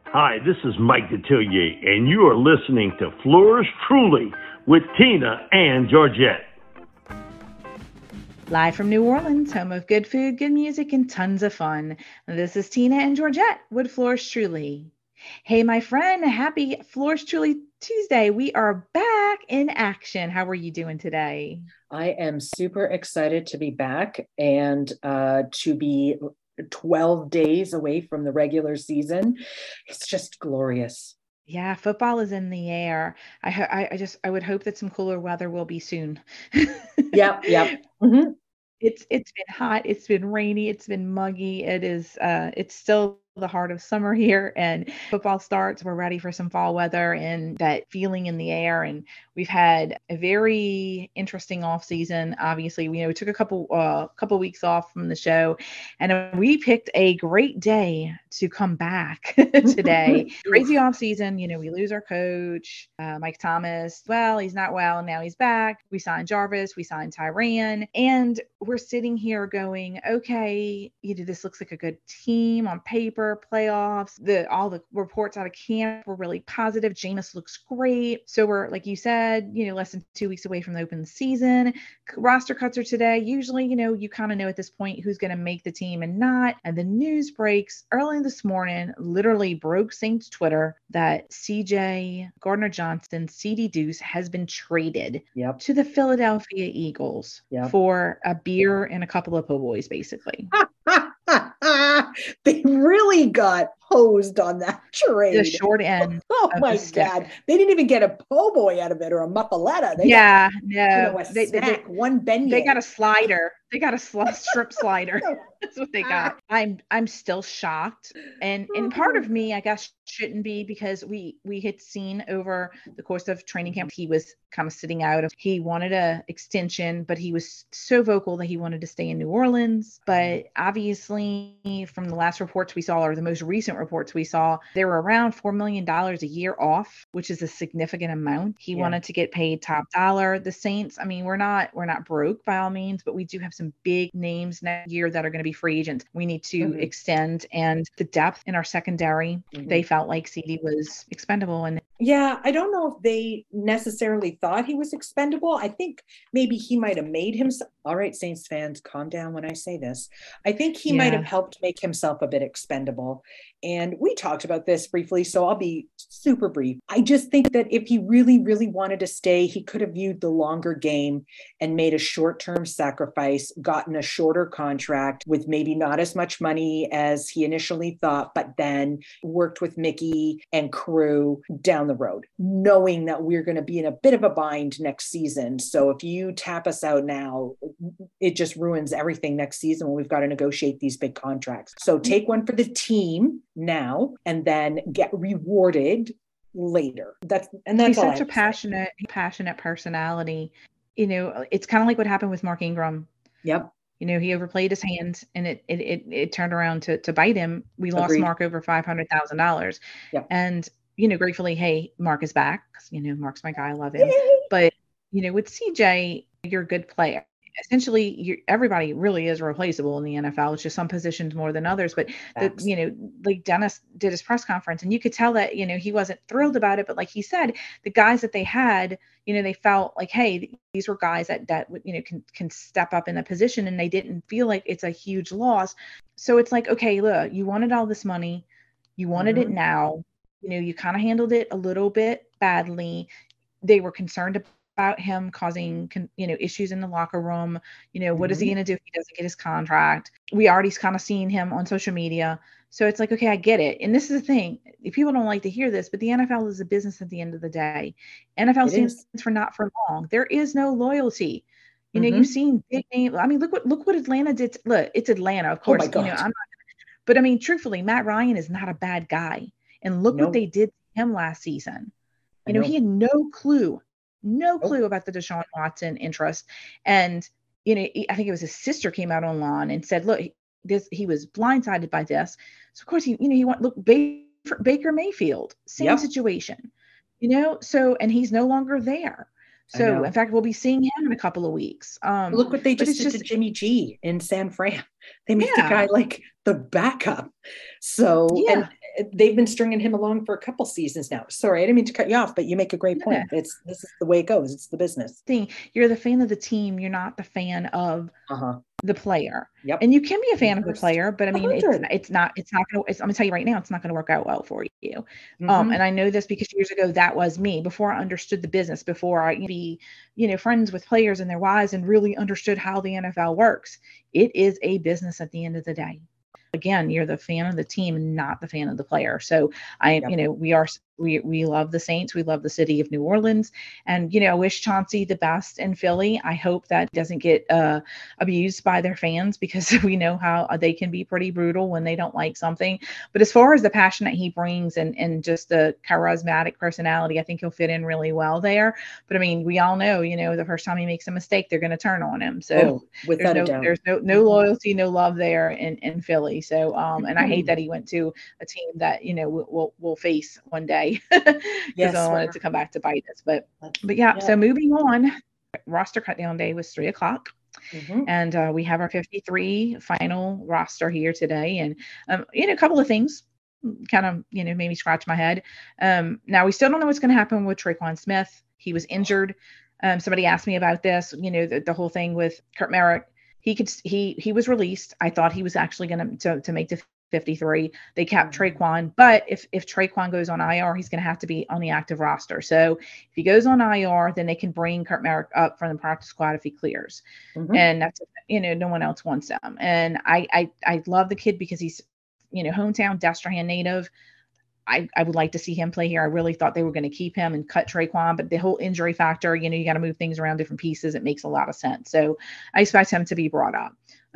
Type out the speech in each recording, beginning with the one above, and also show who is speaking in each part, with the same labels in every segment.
Speaker 1: Hi, this is Mike Detillier, and you are listening to Flourish Truly with Tina and Georgette.
Speaker 2: Live from New Orleans, home of good food, good music, and tons of fun. This is Tina and Georgette with Flourish Truly. Hey, my friend, happy Flourish Truly Tuesday. We are back in action. How are you doing today?
Speaker 3: I am super excited to be back and to be 12 days away from the regular season. It's just glorious.
Speaker 2: Yeah, football is in the air. I would hope that some cooler weather will be soon.
Speaker 3: Yep. Mm-hmm.
Speaker 2: It's been hot, it's been rainy, it's been muggy. It's still the heart of summer here, and football starts. We're ready for some fall weather and that feeling in the air. And we've had a very interesting off season. Obviously, we took a couple weeks off from the show, and we picked a great day to come back today. Crazy off season. We lose our coach, Mike Thomas. Well, he's not well. Now he's back. We signed Jarvis. We signed Tyrann, and we're sitting here going, okay, this looks like a good team on paper. Playoffs, all the reports out of camp were really positive. Jameis looks great. So we're, like you said, less than 2 weeks away from the open season. Roster cuts are today. Usually, you kind of know at this point who's going to make the team and not. And the news breaks early this morning, literally broke Saints Twitter, that CJ Gardner-Johnson, CD Deuce, has been traded to the Philadelphia Eagles for a beer and a couple of po' boys, basically.
Speaker 3: They really got hosed on that trade.
Speaker 2: The short end.
Speaker 3: Oh my God. They didn't even get a po' boy out of it or a muffaletta. They got one beignet.
Speaker 2: They got a slider. They got a strip slider. That's what they got. I'm still shocked. And part of me, I guess, shouldn't be, because we had seen over the course of training camp, he was kind of sitting out. He wanted a extension, but he was so vocal that he wanted to stay in New Orleans. But obviously, from the last reports we saw, or the most recent reports we saw, they were around $4 million a year off, which is a significant amount. He wanted to get paid top dollar. The Saints, I mean, we're not broke by all means, but we do have some big names next year that are going to be free agents. We need to extend, and the depth in our secondary, they felt like CD was expendable. And
Speaker 3: I don't know if they necessarily thought he was expendable. I think maybe he might have made himself. All right, Saints fans, calm down when I say this. I think he might have helped make himself a bit expendable. And we talked about this briefly, so I'll be super brief. I just think that if he really, really wanted to stay, he could have viewed the longer game and made a short-term sacrifice, gotten a shorter contract with maybe not as much money as he initially thought, but then worked with Mickey and crew down the road, knowing that we're going to be in a bit of a bind next season. So if you tap us out now, it just ruins everything next season when we've got to negotiate these big contracts. So take one for the team now and then get rewarded later. That's
Speaker 2: he's such a passionate personality. It's kind of like what happened with Mark Ingram.
Speaker 3: Yep.
Speaker 2: He overplayed his hand, and it turned around to bite him. We lost Mark over $500,000.
Speaker 3: Yep.
Speaker 2: And gratefully, hey, Mark is back. Mark's my guy. I love him.
Speaker 3: Yay!
Speaker 2: But with CJ, you're a good player. Essentially, everybody really is replaceable in the NFL. It's just some positions more than others. But like Dennis did his press conference, and you could tell that he wasn't thrilled about it. But like he said, the guys that they had, they felt like, hey, these were guys that can step up in a position, and they didn't feel like it's a huge loss. So it's like, okay, look, you wanted all this money, you wanted it now. You kind of handled it a little bit badly. They were concerned about him causing, issues in the locker room. What is he going to do if he doesn't get his contract? We already kind of seen him on social media. So it's like, okay, I get it. And this is the thing. People don't like to hear this, but the NFL is a business at the end of the day. NFL stands for not for long. There is no loyalty. You've seen big names. I mean, look what Atlanta did. Look, it's Atlanta, of course.
Speaker 3: Oh my God.
Speaker 2: I'm not, but I mean, truthfully, Matt Ryan is not a bad guy. And look what they did to him last season. He had no clue about the Deshaun Watson interest. And, I think it was his sister came out online and said, look, he was blindsided by this. So of course Baker Mayfield, same situation, so, and he's no longer there. So in fact, we'll be seeing him in a couple of weeks.
Speaker 3: Look what they just did to Jimmy G in San Fran. They made the guy like the backup. So, they've been stringing him along for a couple seasons now. Sorry, I didn't mean to cut you off, but you make a great point. This is the way it goes. It's the business
Speaker 2: thing. You're the fan of the team. You're not the fan of the player.
Speaker 3: Yep.
Speaker 2: And you can be a fan of the player, but I mean, it's not going to, I'm going to tell you right now, it's not going to work out well for you. And I know this because years ago, that was me before I understood the business, before I be, friends with players and their wives and really understood how the NFL works. It is a business at the end of the day. Again, you're the fan of the team, not the fan of the player. So we love the Saints. We love the city of New Orleans. And, I wish Chauncey the best in Philly. I hope that doesn't get abused by their fans, because we know how they can be pretty brutal when they don't like something. But as far as the passion that he brings and just the charismatic personality, I think he'll fit in really well there. But I mean, we all know, the first time he makes a mistake, they're going to turn on him. So there's no loyalty, no love there in Philly. So, and I hate that he went to a team that, we'll face one day. Because I wanted to come back to bite us, but yeah. So moving on, roster cut down day was 3:00, and we have our 53 final roster here today, and a couple of things kind of made me scratch my head. Now we still don't know what's going to happen with Tre'Quan Smith. He was injured. Somebody asked me about this. The whole thing with Kurt Merrick. He was released. I thought he was actually going to make the 53. They kept Tre'Quan, but if Tre'Quan goes on IR, he's going to have to be on the active roster. So if he goes on IR, then they can bring Kurt Merrick up from the practice squad if he clears. And that's, no one else wants him. And I love the kid because he's, hometown Destrehan native. I would like to see him play here. I really thought they were going to keep him and cut Tre'Quan, but the whole injury factor, you got to move things around different pieces. It makes a lot of sense. So I expect him to be brought up.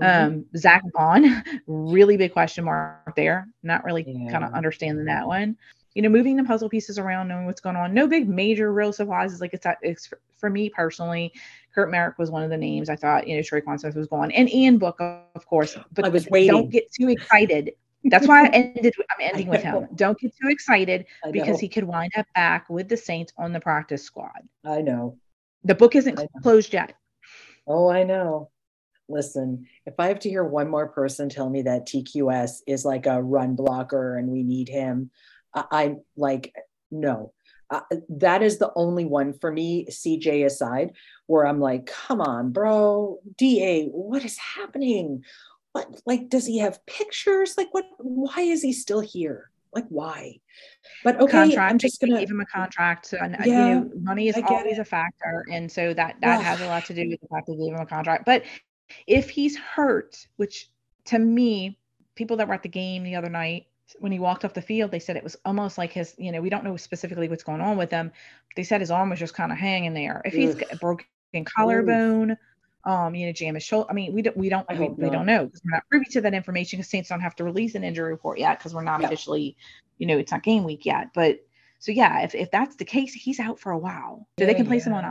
Speaker 2: Zach Vaughn, really big question mark there. Not really kind of understanding that one. Moving the puzzle pieces around, knowing what's going on. No big major real surprises. Like it's for me personally, Kurt Merrick was one of the names I thought, Tre'Quan Smith was going. And Ian Book, of course. But
Speaker 3: I was waiting.
Speaker 2: Don't get too excited. That's why I'm ending with him. Don't get too excited because he could wind up back with the Saints on the practice squad.
Speaker 3: I know.
Speaker 2: The book isn't closed yet.
Speaker 3: Oh, I know. Listen, if I have to hear one more person tell me that TQS is like a run blocker and we need him, I'm like, no. That is the only one for me, CJ aside, where I'm like, come on, bro. DA, what is happening? What, like, does he have pictures? Like, what? Why is he still here? Like, why? But okay,
Speaker 2: contract,
Speaker 3: I'm just gonna
Speaker 2: give him a contract. So, money is always a factor, and so that has a lot to do with the fact that they gave him a contract. But if he's hurt, which to me, people that were at the game the other night, when he walked off the field, they said it was almost like his, we don't know specifically what's going on with him. They said his arm was just kind of hanging there. If he's got a broken collarbone, jam his shoulder. I mean, we don't know because we're not privy to that information because Saints don't have to release an injury report yet because we're not officially, it's not game week yet. But so yeah, if that's the case, he's out for a while. So they can place him on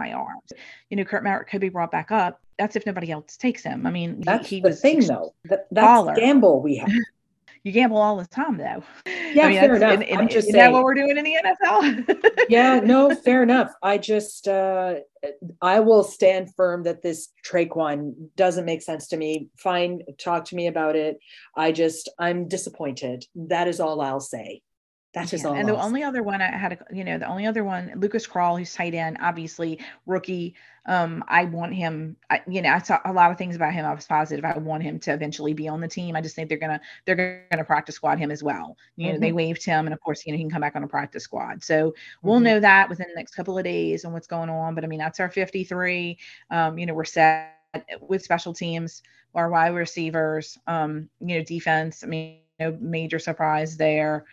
Speaker 2: IR. Kurt Merrick could be brought back up. That's if nobody else takes him. I mean,
Speaker 3: that's the thing though. That's the gamble we have.
Speaker 2: You gamble all the time, though.
Speaker 3: Yeah, fair enough. I'm just saying.
Speaker 2: Is that what we're doing in the NFL?
Speaker 3: Yeah, no, fair enough. I just, I will stand firm that this Tre'Quan doesn't make sense to me. Fine, talk to me about it. I'm disappointed. That is all I'll say. That is all.
Speaker 2: And the only other one I had, the only other one, Lucas Krull, who's tight end, obviously rookie. I want him. I saw a lot of things about him. I was positive. I want him to eventually be on the team. I just think they're gonna practice squad him as well. They waived him, and of course, he can come back on a practice squad. So we'll know that within the next couple of days and what's going on. But I mean, that's our 53. We're set with special teams, our wide receivers, defense. I mean, no major surprise there.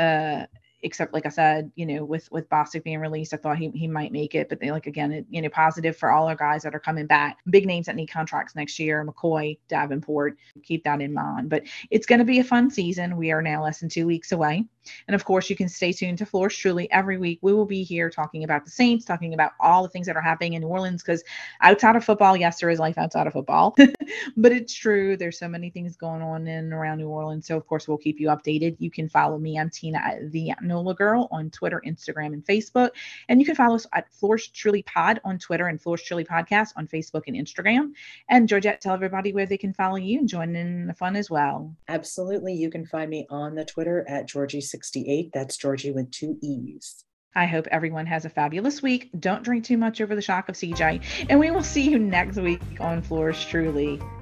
Speaker 2: Except like I said, with Bostic being released, I thought he might make it, but they positive for all our guys that are coming back, big names that need contracts next year, McCoy, Davenport, keep that in mind. But it's going to be a fun season. We are now less than 2 weeks away. And of course, you can stay tuned to Floors Truly every week. We will be here talking about the Saints, talking about all the things that are happening in New Orleans, because outside of football, yes, there is life outside of football, but it's true. There's so many things going on in and around New Orleans. So of course, we'll keep you updated. You can follow me. I'm Tina at the NOLA Girl on Twitter, Instagram, and Facebook. And you can follow us at Floors Truly Pod on Twitter and Floors Truly Podcast on Facebook and Instagram. And Georgette, tell everybody where they can follow you and join in the fun as well.
Speaker 3: Absolutely. You can find me on the Twitter at Georgie Georgie68. That's Georgie with 2 E's.
Speaker 2: I hope everyone has a fabulous week. Don't drink too much over the shock of CJ. And we will see you next week on Flourish Truly.